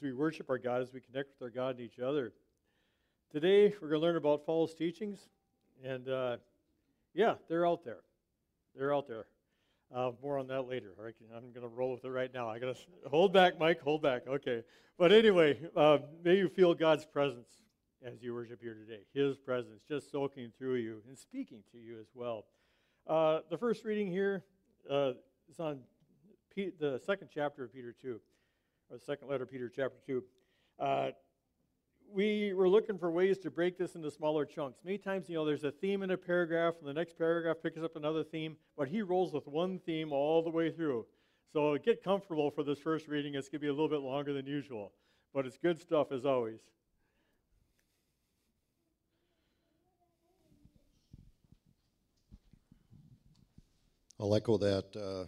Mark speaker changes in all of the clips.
Speaker 1: We worship our God, as we connect with our God and each other. Today, we're going to learn about false teachings, and yeah, they're out there. They're out there. More on that later. All right, I'm going to roll with it right now. I got to hold back, Mike. Hold back. Okay. But anyway, may you feel God's presence as you worship here today. His presence just soaking through you and speaking to you as well. The first reading here is on the second chapter of Peter 2, or the second letter of Peter, chapter 2. We were looking for ways to break this into smaller chunks. Many times, there's a theme in a paragraph, and the next paragraph picks up another theme, but he rolls with one theme all the way through. So get comfortable for this first reading. It's going to be a little bit longer than usual, but it's good stuff as always.
Speaker 2: I'll echo that.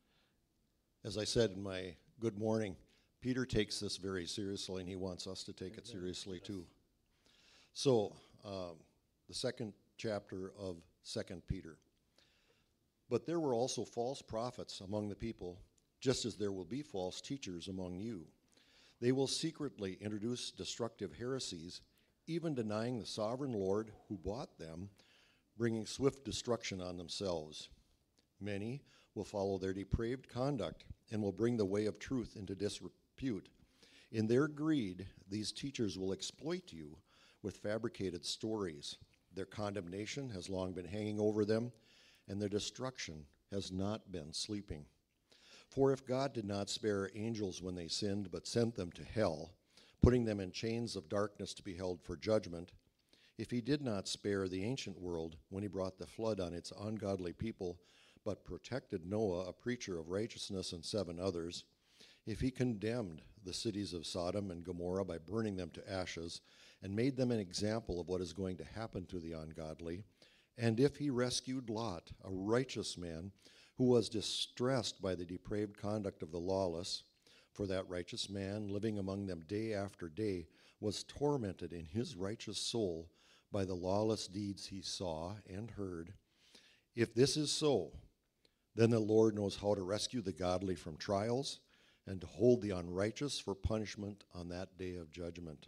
Speaker 2: As I said in my good morning, Peter takes this very seriously, and he wants us to take it seriously too. So, the second chapter of 2 Peter. But there were also false prophets among the people, just as there will be false teachers among you. They will secretly introduce destructive heresies, even denying the sovereign Lord who bought them, bringing swift destruction on themselves. Many will follow their depraved conduct and will bring the way of truth into disrepute. In their greed, these teachers will exploit you with fabricated stories. Their condemnation has long been hanging over them, and their destruction has not been sleeping. For if God did not spare angels when they sinned, but sent them to hell, putting them in chains of darkness to be held for judgment, if he did not spare the ancient world when he brought the flood on its ungodly people, but protected Noah, a preacher of righteousness, and 7 others, if he condemned the cities of Sodom and Gomorrah by burning them to ashes, and made them an example of what is going to happen to the ungodly, and if he rescued Lot, a righteous man, who was distressed by the depraved conduct of the lawless, for that righteous man, living among them day after day, was tormented in his righteous soul by the lawless deeds he saw and heard. If this is so, then the Lord knows how to rescue the godly from trials and to hold the unrighteous for punishment on that day of judgment.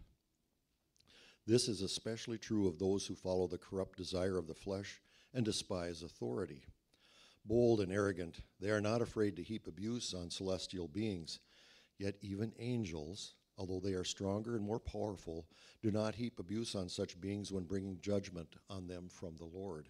Speaker 2: This is especially true of those who follow the corrupt desire of the flesh and despise authority. Bold and arrogant, they are not afraid to heap abuse on celestial beings. Yet even angels, although they are stronger and more powerful, do not heap abuse on such beings when bringing judgment on them from the Lord.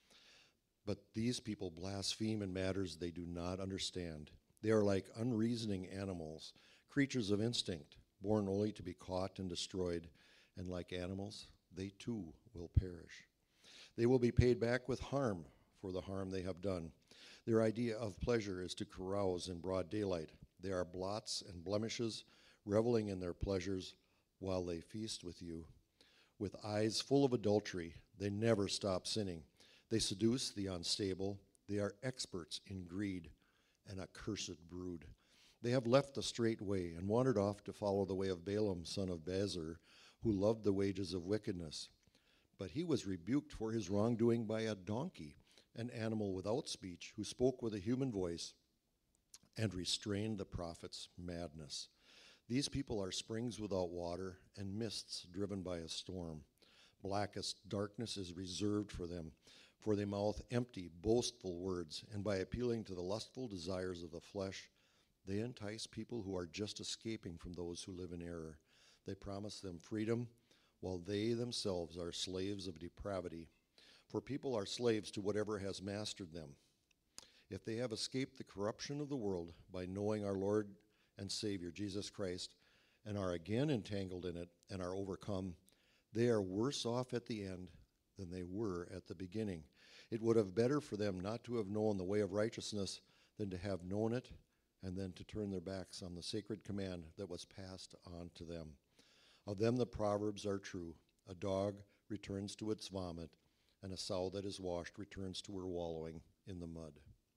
Speaker 2: But these people blaspheme in matters they do not understand. They are like unreasoning animals, creatures of instinct, born only to be caught and destroyed, and like animals, they too will perish. They will be paid back with harm for the harm they have done. Their idea of pleasure is to carouse in broad daylight. They are blots and blemishes, reveling in their pleasures while they feast with you. With eyes full of adultery, they never stop sinning. They seduce the unstable. They are experts in greed, an accursed brood. They have left the straight way and wandered off to follow the way of Balaam, son of Bezer, who loved the wages of wickedness. But he was rebuked for his wrongdoing by a donkey, an animal without speech, who spoke with a human voice and restrained the prophet's madness. These people are springs without water and mists driven by a storm. Blackest darkness is reserved for them, for they mouth empty, boastful words, and by appealing to the lustful desires of the flesh, they entice people who are just escaping from those who live in error. They promise them freedom, while they themselves are slaves of depravity. For people are slaves to whatever has mastered them. If they have escaped the corruption of the world by knowing our Lord and Savior, Jesus Christ, and are again entangled in it and are overcome, they are worse off at the end than they were at the beginning. It would have been better for them not to have known the way of righteousness than to have known it and then to turn their backs on the sacred command that was passed on to them. Of them the proverbs are true. A dog returns to its vomit, and a sow that is washed returns to her wallowing in the mud.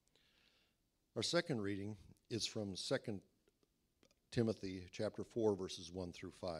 Speaker 2: Our second reading is from 2 Timothy chapter 4, verses 1 through 5.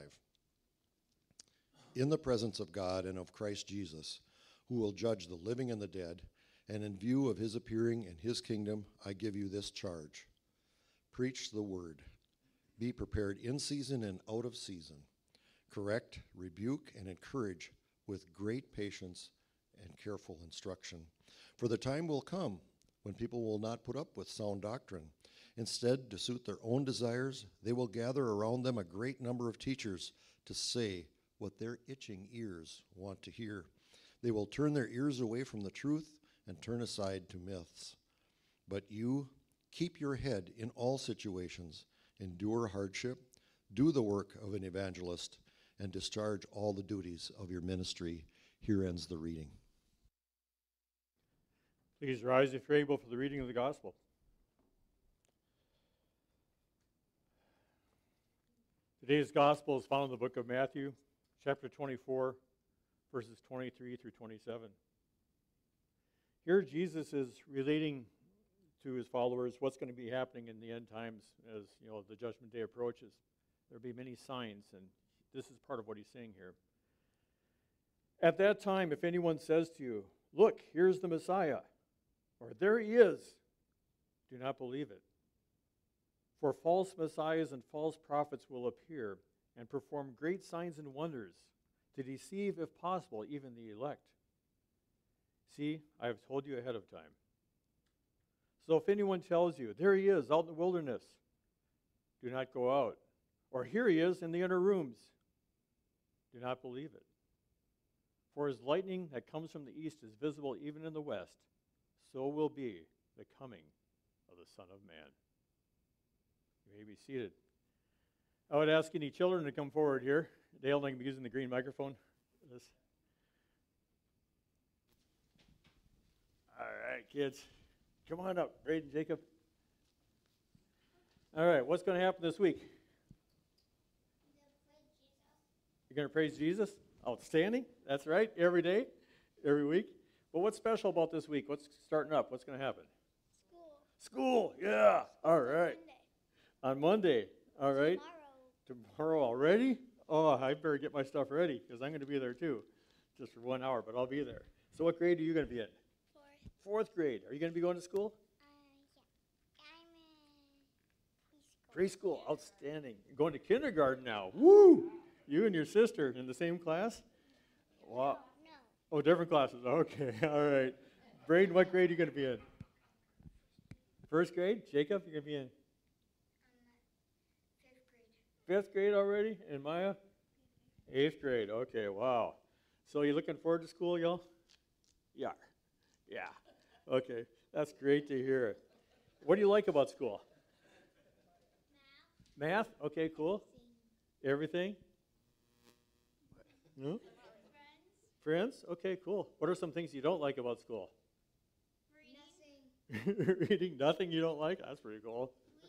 Speaker 2: In the presence of God and of Christ Jesus, who will judge the living and the dead, and in view of his appearing in his kingdom, I give you this charge. Preach the word. Be prepared in season and out of season. Correct, rebuke, and encourage with great patience and careful instruction. For the time will come when people will not put up with sound doctrine. Instead, to suit their own desires, they will gather around them a great number of teachers to say what their itching ears want to hear. They will turn their ears away from the truth and turn aside to myths. But you, keep your head in all situations, endure hardship, do the work of an evangelist, and discharge all the duties of your ministry. Here ends the reading.
Speaker 1: Please rise if you're able for the reading of the gospel. Today's gospel is found in the book of Matthew, chapter 24, verses 23 through 27. Here Jesus is relating to his followers what's going to be happening in the end times as the judgment day approaches. There'll be many signs, and this is part of what he's saying here. At that time, if anyone says to you, "Look, here's the Messiah," or "There he is," do not believe it. For false messiahs and false prophets will appear and perform great signs and wonders to deceive, if possible, even the elect. See, I have told you ahead of time. So if anyone tells you, "There he is out in the wilderness," do not go out. Or "Here he is in the inner rooms," do not believe it. For as lightning that comes from the east is visible even in the west, so will be the coming of the Son of Man. You may be seated. I would ask any children to come forward here. Dale, I'm going to be using the green microphone. All right, kids. Come on up, Braden, Jacob. All right, what's going to happen this week? You're going to praise Jesus? Outstanding. That's right. Every day, every week. But what's special about this week? What's starting up? What's going to happen? School. Yeah. All right. On Monday. All right. Tomorrow already? Oh, I better get my stuff ready because I'm going to be there too, just for 1 hour, but I'll be there. So what grade are you going to be in? Fourth grade. Are you going to be going to school?
Speaker 3: Yeah. I'm in preschool.
Speaker 1: Preschool. Outstanding. You're going to kindergarten now. Woo! You and your sister in the same class? Wow.
Speaker 3: No.
Speaker 1: Oh, different classes. Okay. All right. Braden, what grade are you going to be in? First grade? Jacob, you're going to be in?
Speaker 3: 5th grade.
Speaker 1: 5th grade already? And Maya? 8th grade. Okay, wow. So you looking forward to school, y'all? Yeah. Yeah. Okay. That's great to hear. What do you like about school? Math? Okay, cool. Everything? No? Friends? Okay, cool. What are some things you don't like about school?
Speaker 3: Nothing.
Speaker 1: Reading? Nothing you don't like? That's pretty cool.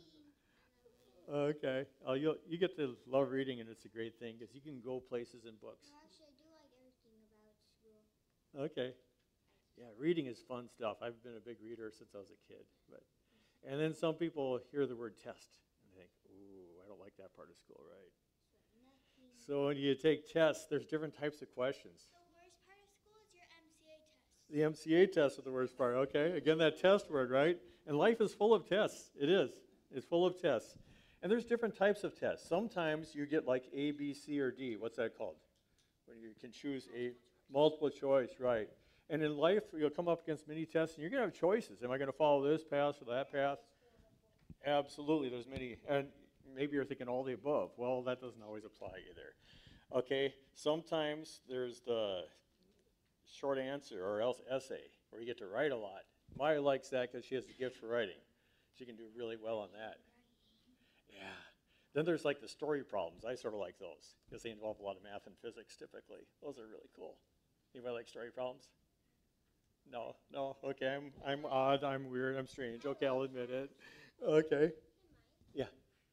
Speaker 1: Okay. You get to love reading, and it's a great thing because you can go places in books.
Speaker 3: Actually, I do like everything about school.
Speaker 1: Okay. Yeah, reading is fun stuff. I've been a big reader since I was a kid. And then some people hear the word test and think, ooh, I don't like that part of school, right? So when you take tests, there's different types of questions.
Speaker 3: The worst part of school is your MCA test.
Speaker 1: The MCA test is the worst part, okay? Again, that test word, right? And life is full of tests. It is. It's full of tests. And there's different types of tests. Sometimes you get like A, B, C, or D. What's that called? When you can choose a multiple choice, right? And in life, you'll come up against many tests, and you're going to have choices. Am I going to follow this path or that path? Absolutely, there's many. And maybe you're thinking all the above. Well, that doesn't always apply either. Okay, sometimes there's the short answer or else essay, where you get to write a lot. Maya likes that because she has the gift for writing. She can do really well on that. Yeah. Then there's like the story problems. I sort of like those because they involve a lot of math and physics typically. Those are really cool. Anybody like story problems? No. Okay, I'm odd, I'm weird, I'm strange. Okay, I'll admit it. Okay. Yeah.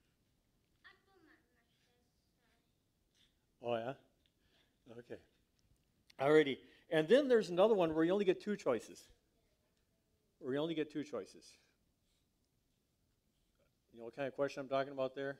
Speaker 1: Oh, yeah? Okay. Alrighty. And then there's another one where you only get two choices. You know what kind of question I'm talking about there?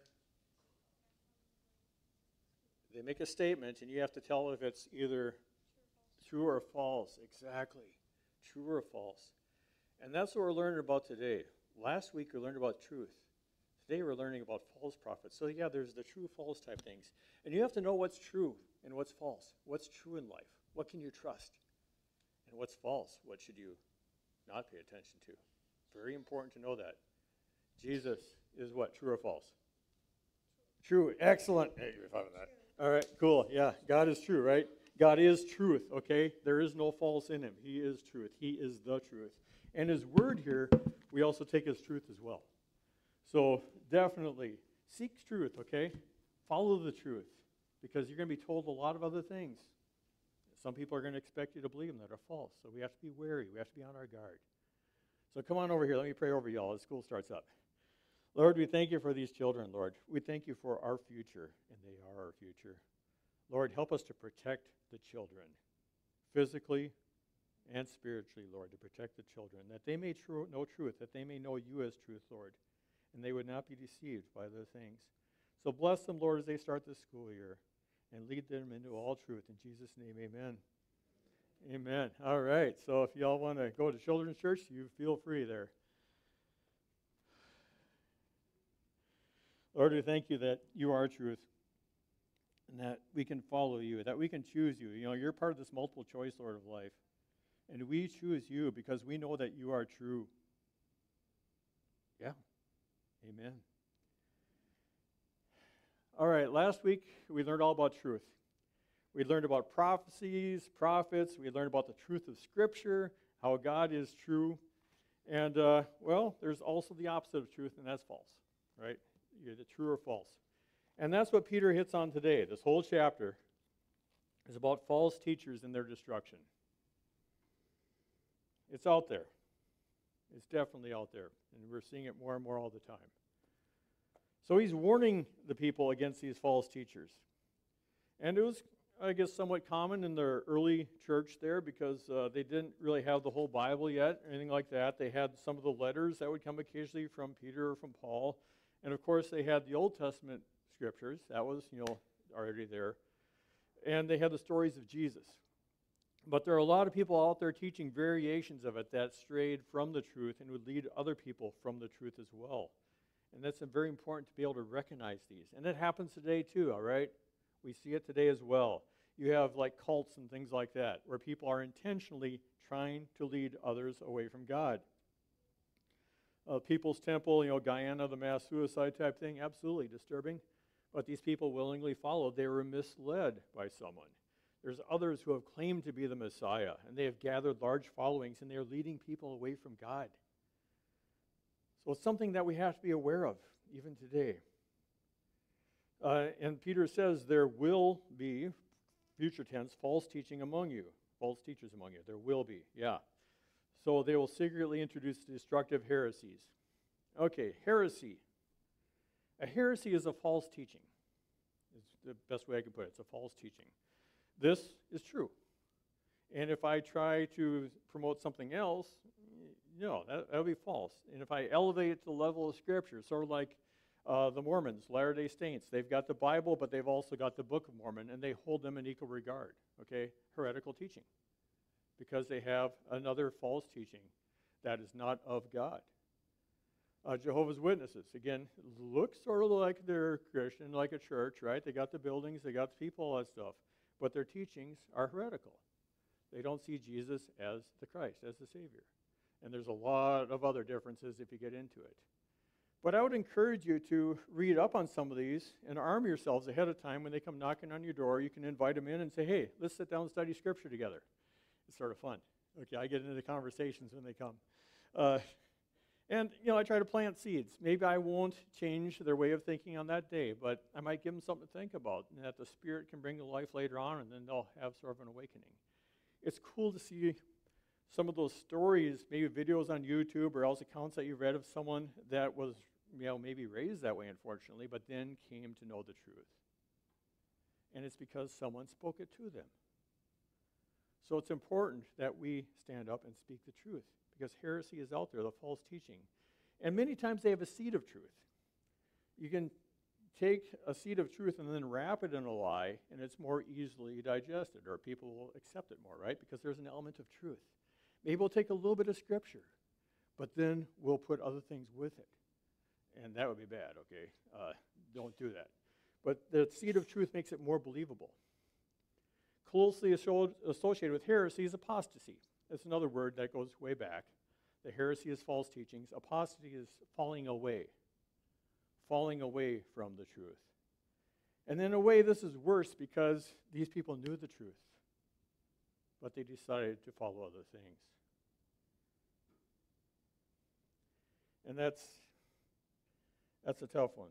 Speaker 1: They make a statement, and you have to tell if it's either true or false. Exactly. True or false. And that's what we're learning about today. Last week we learned about truth. Today we're learning about false prophets. So yeah, there's the true, false type things. And you have to know what's true and what's false. What's true in life? What can you trust? And what's false? What should you not pay attention to? Very important to know that. Jesus is what? True or false? True. Excellent. Hey, you're fine with that. All right, cool. Yeah, God is true, right? God is truth, okay? There is no false in him. He is truth. He is the truth. And his word here, we also take as truth as well. So definitely seek truth, okay? Follow the truth, because you're going to be told a lot of other things. Some people are going to expect you to believe them that are false. So we have to be wary. We have to be on our guard. So come on over here. Let me pray over y'all as school starts up. Lord, we thank you for these children, Lord. We thank you for our future, and they are our future. Lord, help us to protect the children, physically and spiritually, Lord, to protect the children, that they may know truth, that they may know you as truth, Lord, and they would not be deceived by other things. So bless them, Lord, as they start this school year, and lead them into all truth. In Jesus' name, amen. Amen. All right, so if y'all want to go to children's church, you feel free there. Lord, we thank you that you are truth, and that we can follow you, that we can choose you. You know, you're part of this multiple choice, Lord, of life. And we choose you because we know that you are true. Yeah. Amen. All right, last week we learned all about truth. We learned about prophecies, prophets. We learned about the truth of Scripture, how God is true. And, well, there's also the opposite of truth, and that's false, right? Either true or false. And that's what Peter hits on today. This whole chapter is about false teachers and their destruction. It's out there. It's definitely out there. And we're seeing it more and more all the time. So he's warning the people against these false teachers. And it was, I guess, somewhat common in the early church there because they didn't really have the whole Bible yet, or anything like that. They had some of the letters that would come occasionally from Peter or from Paul. And, of course, they had the Old Testament scriptures. That was, already there. And they had the stories of Jesus. But there are a lot of people out there teaching variations of it that strayed from the truth and would lead other people from the truth as well. And that's very important to be able to recognize these. And it happens today too, all right? We see it today as well. You have like cults and things like that, where people are intentionally trying to lead others away from God. People's Temple, Guyana, the mass suicide type thing, absolutely disturbing. But these people willingly followed. They were misled by someone. There's others who have claimed to be the Messiah, and they have gathered large followings, and they're leading people away from God. So it's something that we have to be aware of, even today. And Peter says there will be, future tense, false teaching among you. False teachers among you. There will be, yeah. So they will secretly introduce destructive heresies. Okay, heresy. A heresy is a false teaching. It's the best way I can put it. It's a false teaching. This is true. And if I try to promote something else, that'll be false. And if I elevate it to the level of Scripture, sort of like the Mormons, Latter-day Saints, they've got the Bible, but they've also got the Book of Mormon, and they hold them in equal regard, okay? Heretical teaching. Because they have another false teaching that is not of God. Jehovah's Witnesses, again, look sort of like they're Christian, like a church, right? They got the buildings, they got the people, all that stuff. But their teachings are heretical. They don't see Jesus as the Christ, as the Savior. And there's a lot of other differences if you get into it. But I would encourage you to read up on some of these and arm yourselves ahead of time. When they come knocking on your door, you can invite them in and say, hey, let's sit down and study Scripture together. It's sort of fun. Okay, I get into the conversations when they come. And I try to plant seeds. Maybe I won't change their way of thinking on that day, but I might give them something to think about, and that the Spirit can bring to life later on, and then they'll have sort of an awakening. It's cool to see some of those stories, maybe videos on YouTube or else accounts that you read of someone that was, maybe raised that way, unfortunately, but then came to know the truth. And it's because someone spoke it to them. So it's important that we stand up and speak the truth, because heresy is out there, the false teaching. And many times they have a seed of truth. You can take a seed of truth and then wrap it in a lie, and it's more easily digested, or people will accept it more, right? Because there's an element of truth. Maybe we'll take a little bit of Scripture, but then we'll put other things with it. and that would be bad, okay? Don't do that. But the seed of truth makes it more believable. Closely associated with heresy is apostasy. That's another word that goes way back. The heresy is false teachings. Apostasy is falling away from the truth. And in a way, this is worse because these people knew the truth, but they decided to follow other things. And that's a tough one.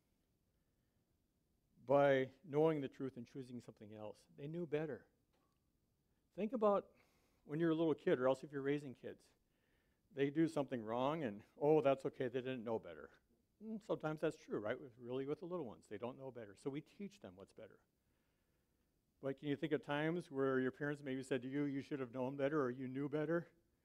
Speaker 1: By knowing the truth and choosing something else, they knew better. Think about when you're a little kid, or else if you're raising kids. They do something wrong, and, oh, that's okay, they didn't know better. Sometimes that's true, right? With the little ones. They don't know better. So we teach them what's better. But can you think of times where your parents maybe said to you, you should have known better, or you knew better?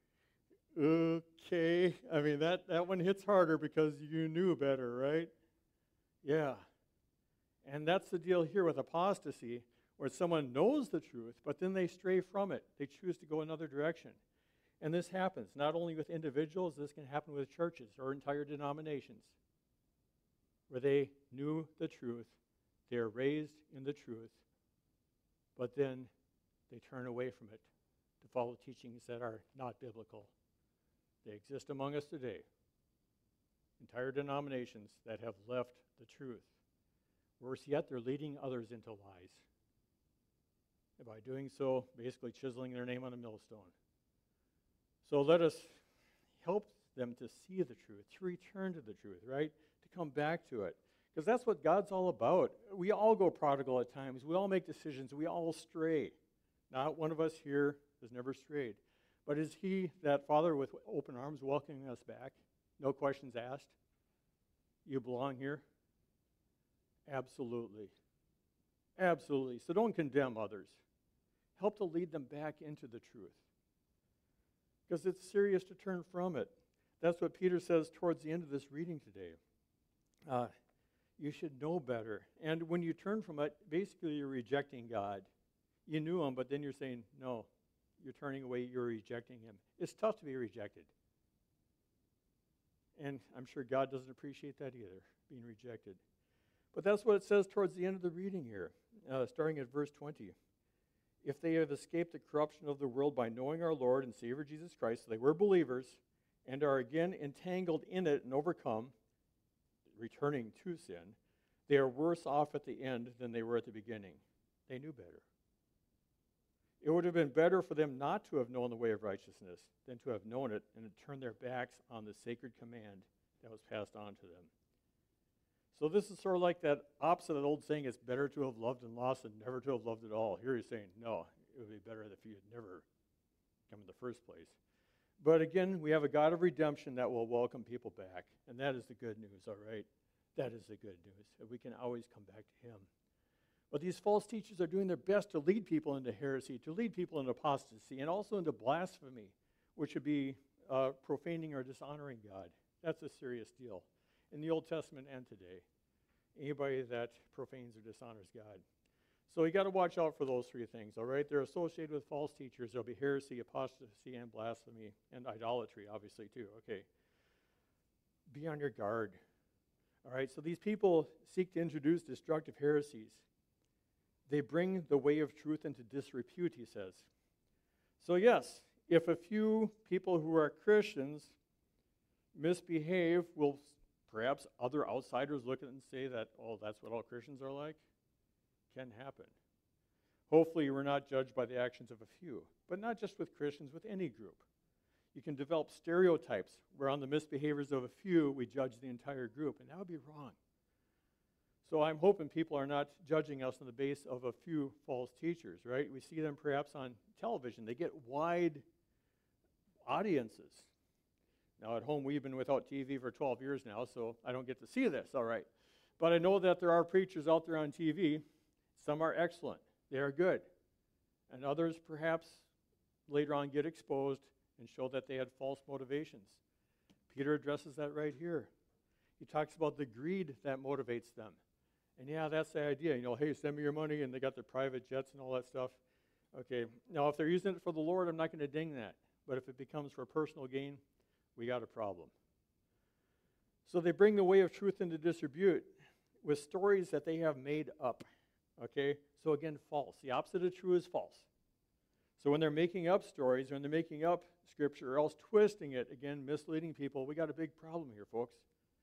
Speaker 1: Okay. I mean, that one hits harder because you knew better, right? Yeah. And that's the deal here with apostasy, where someone knows the truth, but then they stray from it. They choose to go another direction. And this happens not only with individuals, this can happen with churches or entire denominations, where they knew the truth, they are raised in the truth, but then they turn away from it to follow teachings that are not biblical. They exist among us today. Entire denominations that have left the truth. Worse yet, they're leading others into lies. And by doing so, basically chiseling their name on a millstone. So let us help them to see the truth, to return to the truth, right? To come back to it. Because that's what God's all about. We all go prodigal at times. We all make decisions. We all stray. Not one of us here has never strayed. But is he, that Father with open arms, welcoming us back? No questions asked? You belong here? Absolutely. Absolutely. So don't condemn others. Help to lead them back into the truth. Because it's serious to turn from it. That's what Peter says towards the end of this reading today. You should know better. And when you turn from it, basically you're rejecting God. You knew him, but then you're saying, no, you're turning away, you're rejecting him. It's tough to be rejected. And I'm sure God doesn't appreciate that either, being rejected. But that's what it says towards the end of the reading here, starting at verse 20. If they have escaped the corruption of the world by knowing our Lord and Savior Jesus Christ, so they were believers, and are again entangled in it and overcome, returning to sin, they are worse off at the end than they were at the beginning. They knew better. It would have been better for them not to have known the way of righteousness than to have known it and to turn their backs on the sacred command that was passed on to them. So this is sort of like that opposite of the old saying, it's better to have loved and lost than never to have loved at all. Here he's saying, no, it would be better if you had never come in the first place. But again, we have a God of redemption that will welcome people back. And that is the good news, all right? That is the good news. And we can always come back to him. But these false teachers are doing their best to lead people into heresy, to lead people into apostasy, and also into blasphemy, which would be profaning or dishonoring God. That's a serious deal in the Old Testament and today. Anybody that profanes or dishonors God. So you got to watch out for those three things, all right? They're associated with false teachers. There'll be heresy, apostasy, and blasphemy, and idolatry, obviously, too. Okay. Be on your guard. All right, so these people seek to introduce destructive heresies. They bring the way of truth into disrepute, he says. So yes, if a few people who are Christians misbehave, will perhaps other outsiders look at it and say that, oh, that's what all Christians are like? Can happen. Hopefully we're not judged by the actions of a few, but not just with Christians, with any group. You can develop stereotypes where on the misbehaviors of a few, we judge the entire group, and that would be wrong. So I'm hoping people are not judging us on the basis of a few false teachers, right? We see them perhaps on television. They get wide audiences. Now at home, we've been without TV for 12 years now, so I don't get to see this, all right. But I know that there are preachers out there on TV. Some are excellent. They are good. And others perhaps later on get exposed and show that they had false motivations. Peter addresses that right here. He talks about the greed that motivates them. And yeah, that's the idea. You know, hey, send me your money, and they got their private jets and all that stuff. Okay, now if they're using it for the Lord, I'm not going to ding that. But if it becomes for personal gain, we got a problem. So they bring the way of truth into disrepute with stories that they have made up. Okay? So again, false. The opposite of true is false. So when they're making up stories, when they're making up scripture, or else twisting it, again, misleading people, we got a big problem here, folks.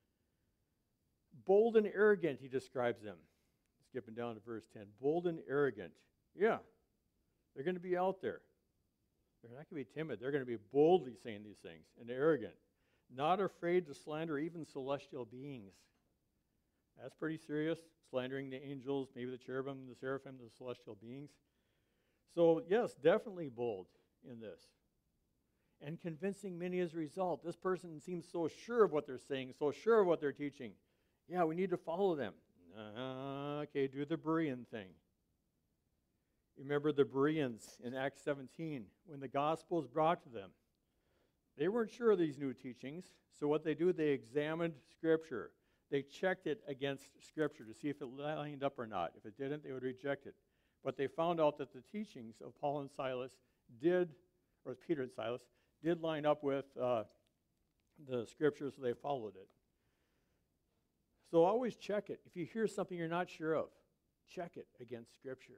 Speaker 1: Bold and arrogant, he describes them. Skipping down to verse 10. Bold and arrogant. Yeah, they're going to be out there. They're not going to be timid. They're going to be boldly saying these things, and arrogant. Not afraid to slander even celestial beings. That's pretty serious, slandering the angels, maybe the cherubim, the seraphim, the celestial beings. So, yes, definitely bold in this. And convincing many as a result. This person seems so sure of what they're saying, so sure of what they're teaching. Yeah, we need to follow them. Okay, do the Berean thing. Remember the Bereans in Acts 17, when the gospel is brought to them. They weren't sure of these new teachings, so what they do, they examined Scripture. They checked it against Scripture to see if it lined up or not. If it didn't, they would reject it. But they found out that the teachings of Paul and Silas did, or Peter and Silas, did line up with the Scripture, so they followed it. So always check it. If you hear something you're not sure of, check it against Scripture.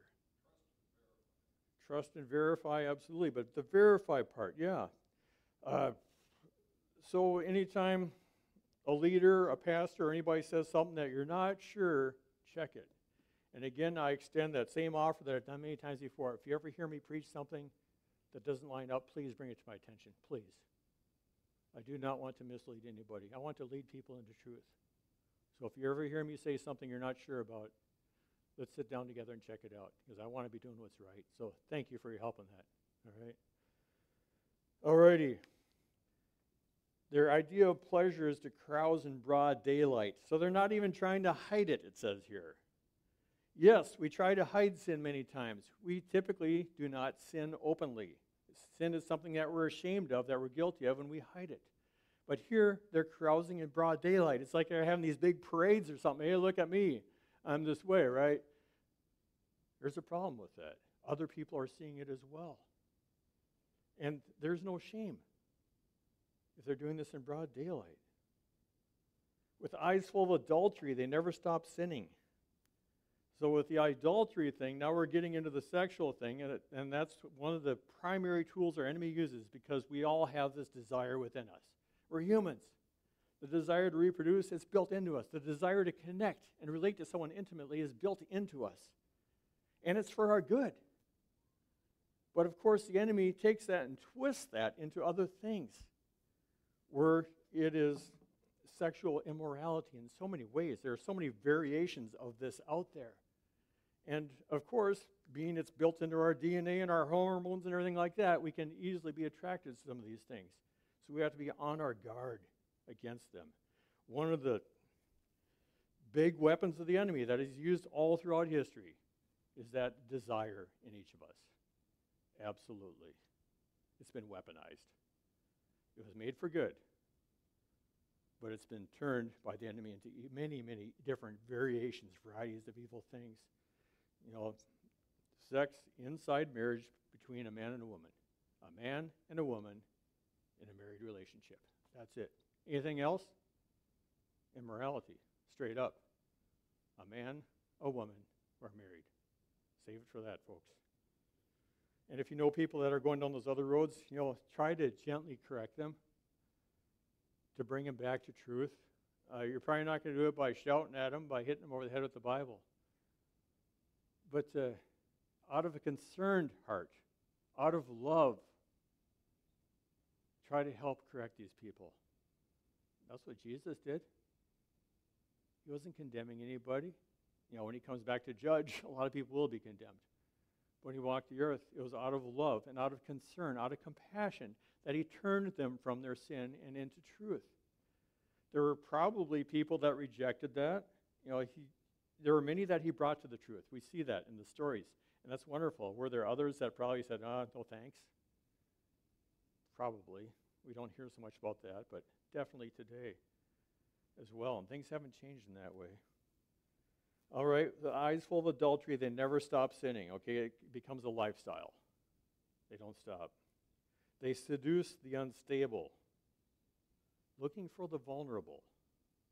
Speaker 1: Trust and verify, absolutely. But the verify part, yeah. So anytime a leader, a pastor, or anybody says something that you're not sure, check it. And again, I extend that same offer that I've done many times before. If you ever hear me preach something that doesn't line up, please bring it to my attention, please. I do not want to mislead anybody. I want to lead people into truth. So if you ever hear me say something you're not sure about, let's sit down together and check it out, because I want to be doing what's right. So thank you for your help on that. All right. Alrighty. Their idea of pleasure is to carouse in broad daylight. So they're not even trying to hide it, it says here. Yes, we try to hide sin many times. We typically do not sin openly. Sin is something that we're ashamed of, that we're guilty of, and we hide it. But here, they're carousing in broad daylight. It's like they're having these big parades or something. Hey, look at me. I'm this way, right? There's a problem with that. Other people are seeing it as well. And there's no shame if they're doing this in broad daylight. With eyes full of adultery, they never stop sinning. So with the idolatry thing, now we're getting into the sexual thing, and that's one of the primary tools our enemy uses, because we all have this desire within us. We're humans. The desire to reproduce is built into us. The desire to connect and relate to someone intimately is built into us. And it's for our good. But of course, the enemy takes that and twists that into other things, where it is sexual immorality in so many ways. There are so many variations of this out there. And of course, being it's built into our DNA and our hormones and everything like that, we can easily be attracted to some of these things. So we have to be on our guard against them. One of the big weapons of the enemy that is used all throughout history is that desire in each of us. Absolutely. It's been weaponized. It was made for good, but it's been turned by the enemy into many, many different variations, varieties of evil things. You know, sex inside marriage between a man and a woman. A man and a woman in a married relationship. That's it. Anything else? Immorality, straight up. A man, a woman, are married. Save it for that, folks. And if you know people that are going down those other roads, you know, try to gently correct them, to bring them back to truth. You're probably not going to do it by shouting at them, by hitting them over the head with the Bible. But out of a concerned heart, out of love, try to help correct these people. That's what Jesus did. He wasn't condemning anybody. You know, when he comes back to judge, a lot of people will be condemned. When he walked the earth, it was out of love and out of concern, out of compassion, that he turned them from their sin and into truth. There were probably people that rejected that. You know, there were many that he brought to the truth. We see that in the stories, and that's wonderful. Were there others that probably said, no thanks? Probably. We don't hear so much about that, but definitely today as well. And things haven't changed in that way. All right, the eyes full of adultery, they never stop sinning, okay? It becomes a lifestyle. They don't stop. They seduce the unstable, looking for the vulnerable.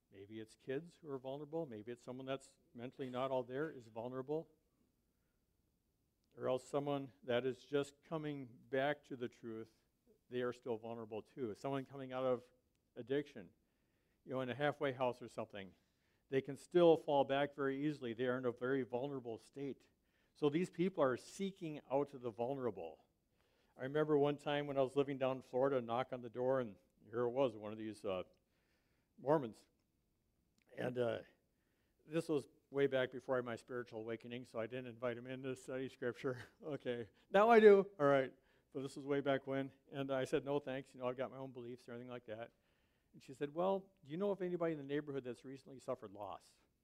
Speaker 1: Maybe it's kids who are vulnerable. Maybe it's someone that's mentally not all there is vulnerable. Or else someone that is just coming back to the truth, they are still vulnerable too. Someone coming out of addiction, in a halfway house or something, they can still fall back very easily. They are in a very vulnerable state. So these people are seeking out the vulnerable. I remember one time when I was living down in Florida, knock on the door, and here it was, one of these Mormons. And this was way back before I had my spiritual awakening, so I didn't invite him in to study Scripture. Okay, now I do. All right, but this was way back when. And I said, no thanks, I've got my own beliefs or anything like that. And she said, well, do you know of anybody in the neighborhood that's recently suffered loss?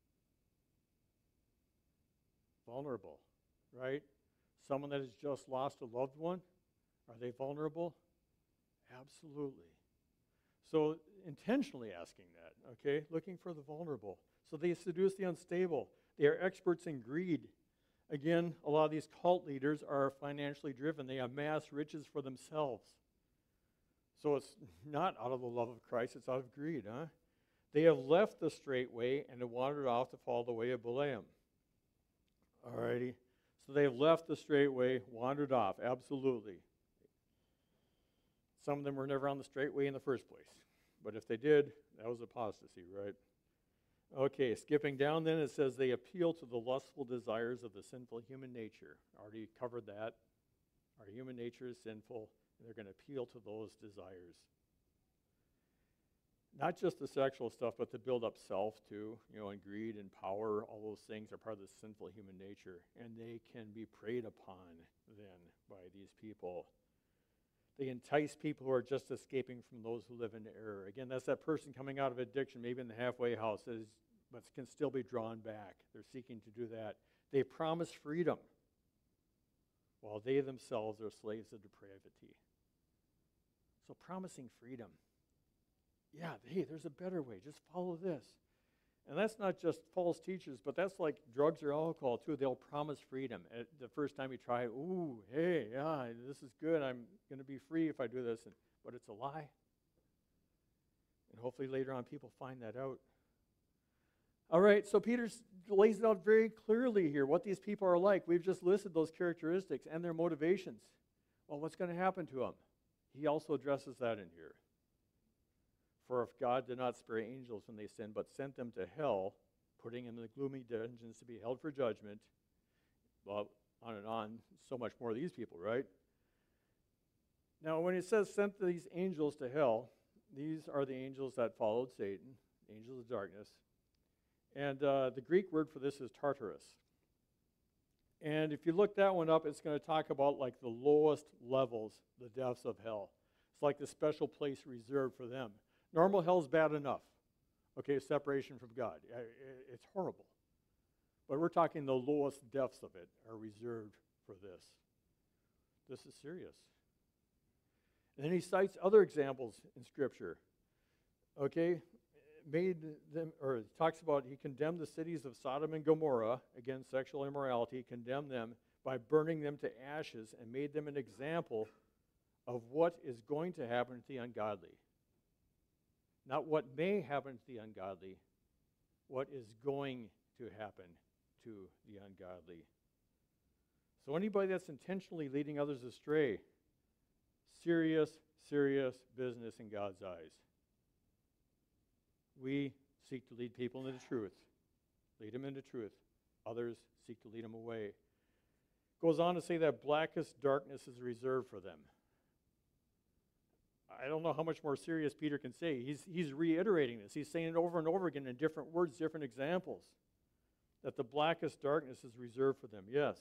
Speaker 1: Vulnerable, right? Someone that has just lost a loved one, are they vulnerable? Absolutely. So intentionally asking that, okay, looking for the vulnerable. So they seduce the unstable. They are experts in greed. Again, a lot of these cult leaders are financially driven. They amass riches for themselves. So it's not out of the love of Christ, it's out of greed, huh? They have left the straight way and have wandered off to follow the way of Balaam. Alrighty. So they have left the straight way, wandered off, absolutely. Some of them were never on the straight way in the first place. But if they did, that was apostasy, right? Okay, skipping down then, it says they appeal to the lustful desires of the sinful human nature. Already covered that. Our human nature is sinful, and they're going to appeal to those desires. Not just the sexual stuff, but to build up self too, and greed and power, all those things are part of the sinful human nature. And they can be preyed upon then by these people. They entice people who are just escaping from those who live in error. Again, that's that person coming out of addiction, maybe in the halfway house, but can still be drawn back. They're seeking to do that. They promise freedom, while they themselves are slaves of depravity. So promising freedom. Yeah, hey, there's a better way. Just follow this. And that's not just false teachers, but that's like drugs or alcohol too. They'll promise freedom. The first time you try it, ooh, hey, yeah, this is good. I'm going to be free if I do this. But it's a lie. And hopefully later on people find that out. All right, so Peter lays it out very clearly here, what these people are like. We've just listed those characteristics and their motivations. Well, what's going to happen to them? He also addresses that in here. For if God did not spare angels when they sinned, but sent them to hell, putting them in the gloomy dungeons to be held for judgment, well, on and on, so much more of these people, right? Now, when it says sent these angels to hell, these are the angels that followed Satan, angels of darkness. And the Greek word for this is Tartarus. And if you look that one up, it's going to talk about like the lowest levels, the depths of hell. It's like the special place reserved for them. Normal hell's bad enough. Okay, separation from God. It's horrible. But we're talking the lowest depths of it are reserved for this. This is serious. And then he cites other examples in Scripture. Okay, talks about he condemned the cities of Sodom and Gomorrah, again, sexual immorality, condemned them by burning them to ashes and made them an example of what is going to happen to the ungodly. Not what may happen to the ungodly, what is going to happen to the ungodly. So anybody that's intentionally leading others astray, serious, serious business in God's eyes. We seek to lead people into truth. Lead them into truth. Others seek to lead them away. Goes on to say that blackest darkness is reserved for them. I don't know how much more serious Peter can say. He's reiterating this. He's saying it over and over again in different words, different examples. That the blackest darkness is reserved for them. Yes.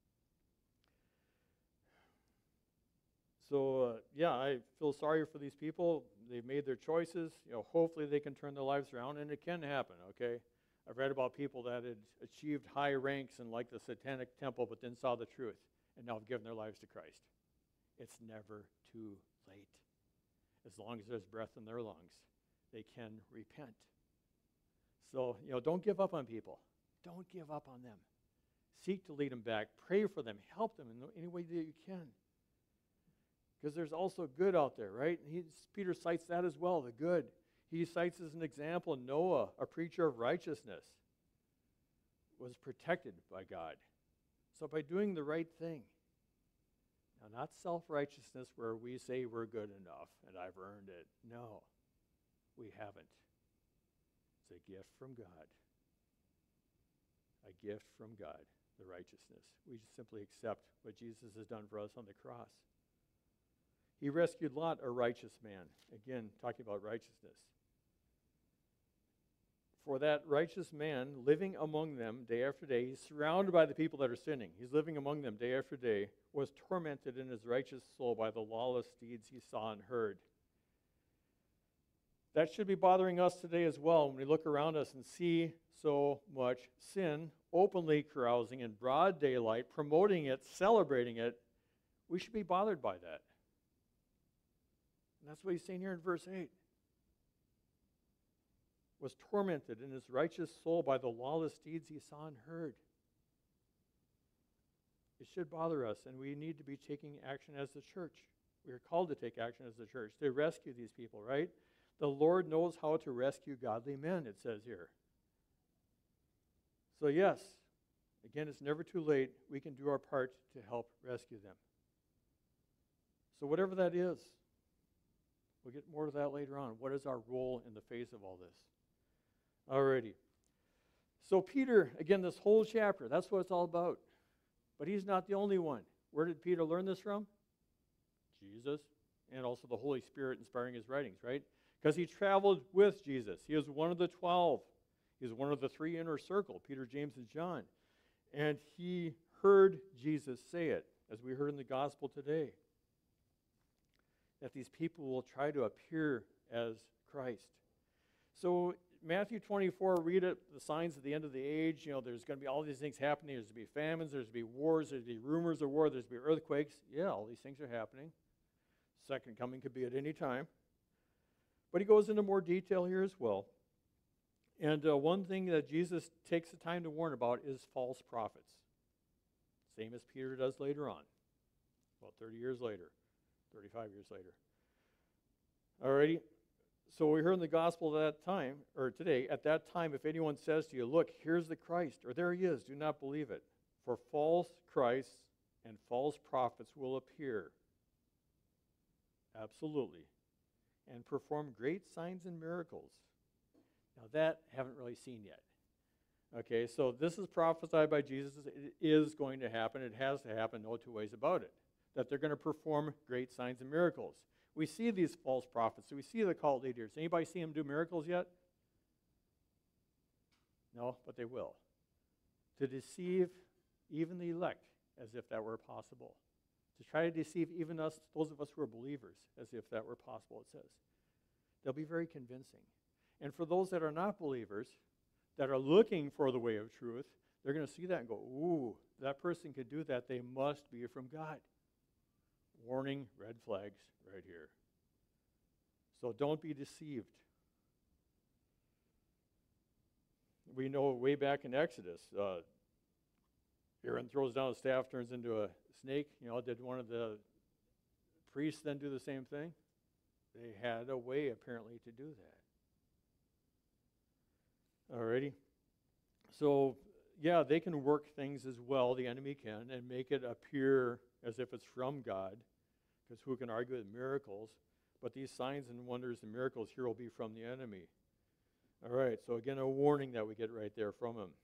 Speaker 1: So, I feel sorry for these people. They've made their choices. Hopefully they can turn their lives around, and it can happen, okay? I've read about people that had achieved high ranks in like the Satanic Temple, but then saw the truth, and now have given their lives to Christ. It's never too late. As long as there's breath in their lungs, they can repent. So, don't give up on people. Don't give up on them. Seek to lead them back. Pray for them. Help them in any way that you can. Because there's also good out there, right? Peter cites that as well, the good. He cites as an example Noah, a preacher of righteousness, was protected by God. So by doing the right thing, now not self-righteousness where we say we're good enough and I've earned it. No, we haven't. It's a gift from God. A gift from God, the righteousness. We just simply accept what Jesus has done for us on the cross. He rescued Lot, a righteous man. Again, talking about righteousness. For that righteous man, living among them day after day, he's surrounded by the people that are sinning. He's living among them day after day, was tormented in his righteous soul by the lawless deeds he saw and heard. That should be bothering us today as well when we look around us and see so much sin openly carousing in broad daylight, promoting it, celebrating it. We should be bothered by that. And that's what he's saying here in verse 8. Was tormented in his righteous soul by the lawless deeds he saw and heard. It should bother us, and we need to be taking action as the church. We are called to take action as the church to rescue these people, right? The Lord knows how to rescue godly men, it says here. So yes, again, it's never too late. We can do our part to help rescue them. So whatever that is, we'll get more of that later on. What is our role in the face of all this? Alrighty. So Peter, again, this whole chapter, that's what it's all about. But he's not the only one. Where did Peter learn this from? Jesus, and also the Holy Spirit inspiring his writings, right? Because he traveled with Jesus. He was one of the 12. He was one of the 3 inner circle, Peter, James, and John. And he heard Jesus say it, as we heard in the gospel today, that these people will try to appear as Christ. So Matthew 24, read it, the signs of the end of the age. You know, there's going to be all these things happening. There's going to be famines, there's going to be wars, there's going to be rumors of war, there's going to be earthquakes. Yeah, all these things are happening. Second coming could be at any time. But he goes into more detail here as well. And one thing that Jesus takes the time to warn about is false prophets. Same as Peter does later on, about 30 years later, 35 years later. Alrighty. So we heard in the gospel at that time, or today, at that time, if anyone says to you, look, here's the Christ, or there he is, do not believe it. For false Christs and false prophets will appear. Absolutely. And perform great signs and miracles. Now that haven't really seen yet. Okay, so this is prophesied by Jesus. It is going to happen. It has to happen, no two ways about it. That they're going to perform great signs and miracles. We see these false prophets. So we see the cult leaders. Anybody see them do miracles yet? No, but they will. To deceive even the elect, as if that were possible. To try to deceive even us, those of us who are believers, as if that were possible, it says. They'll be very convincing. And for those that are not believers, that are looking for the way of truth, they're going to see that and go, ooh, that person could do that. They must be from God. Warning, red flags right here. So don't be deceived. We know way back in Exodus, Aaron throws down a staff, turns into a snake. You know, did one of the priests then do the same thing? They had a way, apparently, to do that. Alrighty. So, yeah, they can work things as well, the enemy can, and make it appear as if it's from God, because who can argue with miracles? But these signs and wonders and miracles here will be from the enemy. All right, so again, a warning that we get right there from him.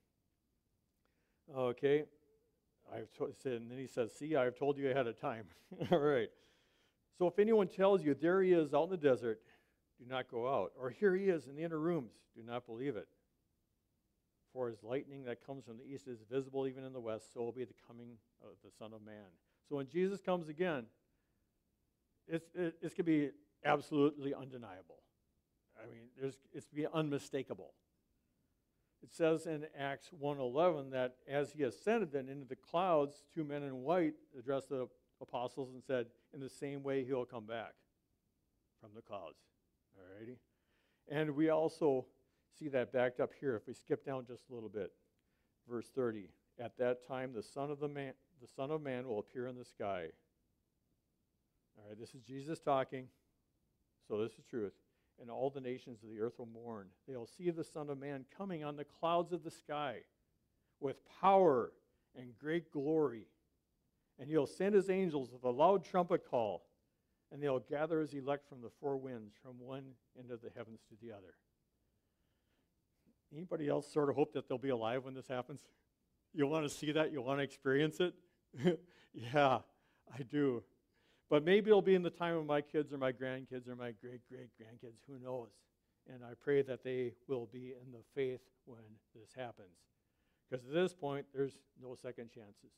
Speaker 1: Okay, and then he says, see, I've told you ahead of time. All right, so if anyone tells you, there he is out in the desert, do not go out. Or here he is in the inner rooms, do not believe it. For as lightning that comes from the east is visible even in the west, so will be the coming of the Son of Man. So when Jesus comes again, it's going to be absolutely undeniable. I mean, it's to be unmistakable. It says in Acts 1:11 that as he ascended then into the clouds, 2 men in white addressed the apostles and said, in the same way he'll come back from the clouds. Alrighty? And we also see that backed up here. If we skip down just a little bit, verse 30. At that time, the Son of Man will appear in the sky. All right, this is Jesus talking, so this is truth. and all the nations of the earth will mourn. They'll see the Son of Man coming on the clouds of the sky with power and great glory. And he'll send his angels with a loud trumpet call, and they'll gather his elect from the four winds, from one end of the heavens to the other. Anybody else sort of hope that they'll be alive when this happens? You want to see that? You want to experience it? Yeah, I do. But maybe it'll be in the time of my kids or my grandkids or my great-great-grandkids. Who knows? And I pray that they will be in the faith when this happens. Because at this point, there's no second chances.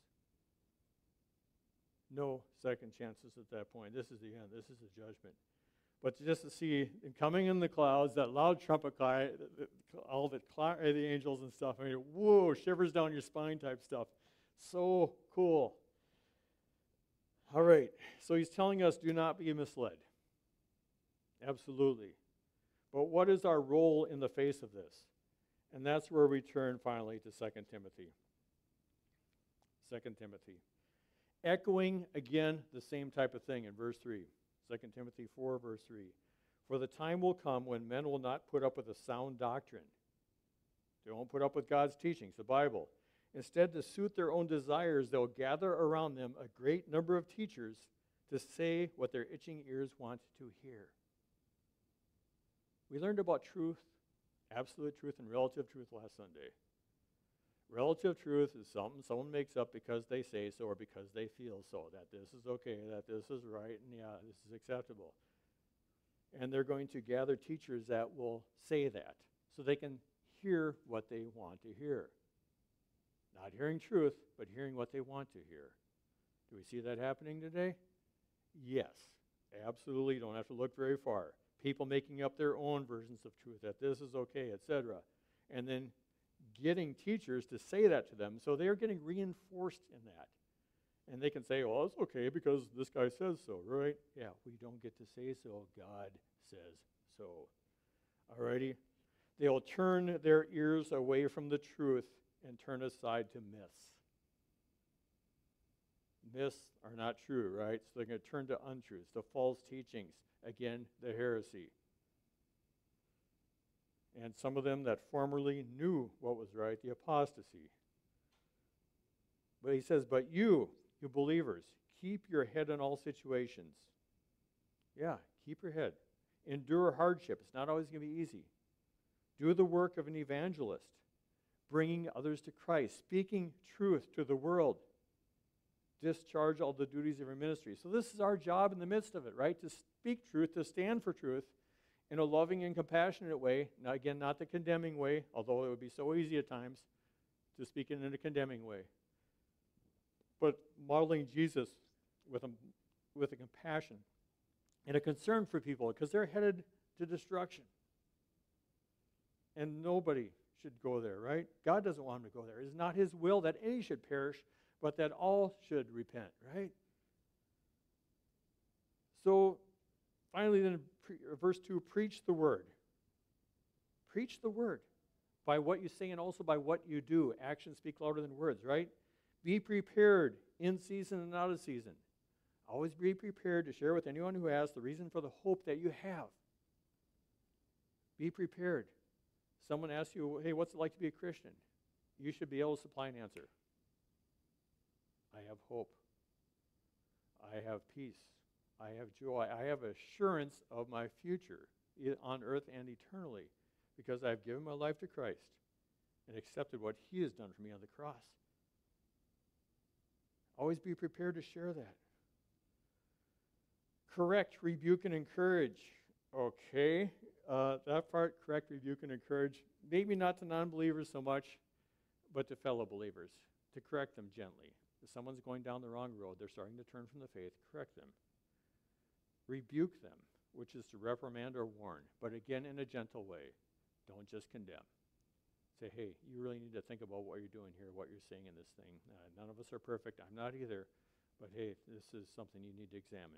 Speaker 1: No second chances at that point. This is the end. This is the judgment. But just to see coming in the clouds, that loud trumpet cry, all the angels and stuff, I mean, whoa, shivers down your spine type stuff. So cool. All right, so he's telling us, do not be misled. Absolutely. But what is our role in the face of this? And that's where we turn finally to 2 Timothy. 2 Timothy. Echoing again the same type of thing in verse 3. 2 Timothy 4, verse 3. For the time will come when men will not put up with a sound doctrine. They won't put up with God's teachings, the Bible. Instead, to suit their own desires, they'll gather around them a great number of teachers to say what their itching ears want to hear. We learned about truth, absolute truth, and relative truth last Sunday. Relative truth is something someone makes up because they say so or because they feel so, that this is okay, that this is right, and yeah, this is acceptable. And they're going to gather teachers that will say that so they can hear what they want to hear. Not hearing truth, but hearing what they want to hear. Do we see that happening today? Yes, absolutely. You don't have to look very far. People making up their own versions of truth, that this is okay, etc. And then getting teachers to say that to them, so they're getting reinforced in that. And they can say, well, it's okay because this guy says so, right? Yeah, we don't get to say so. God says so. Alrighty? They'll turn their ears away from the truth and turn aside to myths. Myths are not true, right? So they're going to turn to untruths, the false teachings. Again, the heresy. And some of them that formerly knew what was right, the apostasy. But he says, but you believers, keep your head in all situations. Yeah, keep your head. Endure hardship. It's not always going to be easy. Do the work of an evangelist, bringing others to Christ, speaking truth to the world. Discharge all the duties of your ministry. So this is our job in the midst of it, right? To speak truth, to stand for truth in a loving and compassionate way. Now, again, not the condemning way, although it would be so easy at times to speak it in a condemning way. But modeling Jesus with a compassion and a concern for people because they're headed to destruction. And nobody should go there, right? God doesn't want them to go there. It is not his will that any should perish, but that all should repent, right? So, finally then, verse 2, preach the word. Preach the word by what you say and also by what you do. Actions speak louder than words, right? Be prepared in season and out of season. Always be prepared to share with anyone who asks the reason for the hope that you have. Be prepared. Someone asks you, hey, what's it like to be a Christian? You should be able to supply an answer. I have hope. I have peace. I have joy. I have assurance of my future on earth and eternally because I've given my life to Christ and accepted what he has done for me on the cross. Always be prepared to share that. Correct, rebuke, and encourage. Okay, that part, correct, rebuke, and encourage, maybe not to non-believers so much, but to fellow believers, to correct them gently. If someone's going down the wrong road, they're starting to turn from the faith, correct them. Rebuke them, which is to reprimand or warn, but again in a gentle way. Don't just condemn. Say, hey, you really need to think about what you're doing here, what you're saying in this thing. None of us are perfect. I'm not either. But hey, this is something you need to examine.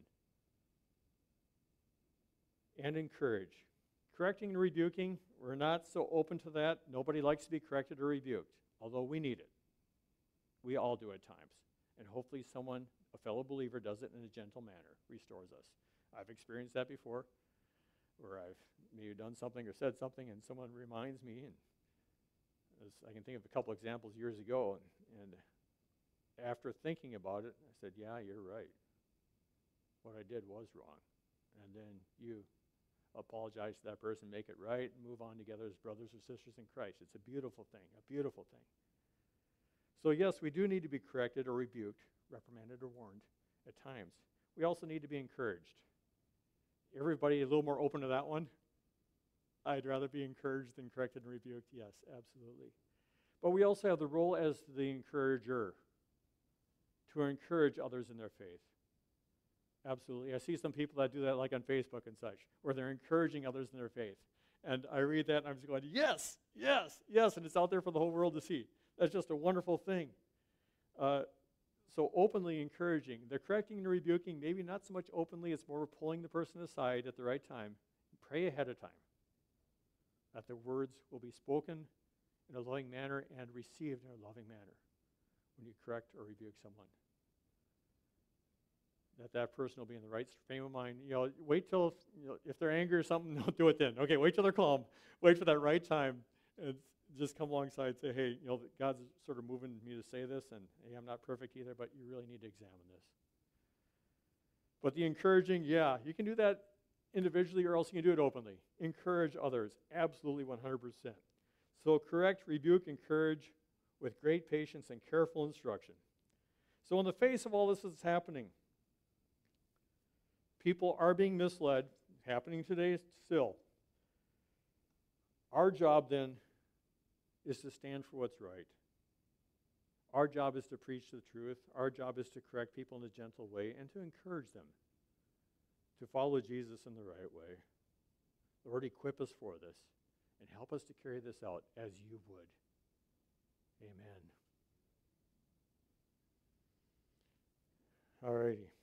Speaker 1: And encourage. Correcting and rebuking, we're not so open to that. Nobody likes to be corrected or rebuked, although we need it. We all do at times. And hopefully someone, a fellow believer, does it in a gentle manner, restores us. I've experienced that before, where I've maybe done something or said something, and someone reminds me, and I can think of a couple examples years ago, and after thinking about it, I said, yeah, you're right. What I did was wrong. And then you apologize to that person, make it right, and move on together as brothers or sisters in Christ. It's a beautiful thing, a beautiful thing. So yes, we do need to be corrected or rebuked, reprimanded or warned at times. We also need to be encouraged. Everybody a little more open to that one? I'd rather be encouraged than corrected and rebuked. Yes, absolutely. But we also have the role as the encourager to encourage others in their faith. Absolutely. I see some people that do that like on Facebook and such, where they're encouraging others in their faith. And I read that and I'm just going, yes, yes, yes, and it's out there for the whole world to see. That's just a wonderful thing. So openly encouraging. The correcting and rebuking, maybe not so much openly, it's more pulling the person aside at the right time. Pray ahead of time that the words will be spoken in a loving manner and received in a loving manner when you correct or rebuke someone. That person will be in the right frame of mind. Wait till, if they're angry or something, don't do it then. Okay, wait till they're calm. Wait for that right time and just come alongside and say, hey, God's sort of moving me to say this, and hey, I'm not perfect either, but you really need to examine this. But the encouraging, yeah, you can do that individually or else you can do it openly. Encourage others, absolutely 100%. So correct, rebuke, encourage with great patience and careful instruction. So in the face of all this that's happening, people are being misled, happening today still. Our job then is to stand for what's right. Our job is to preach the truth. Our job is to correct people in a gentle way and to encourage them to follow Jesus in the right way. Lord, equip us for this and help us to carry this out as you would. Amen. All righty.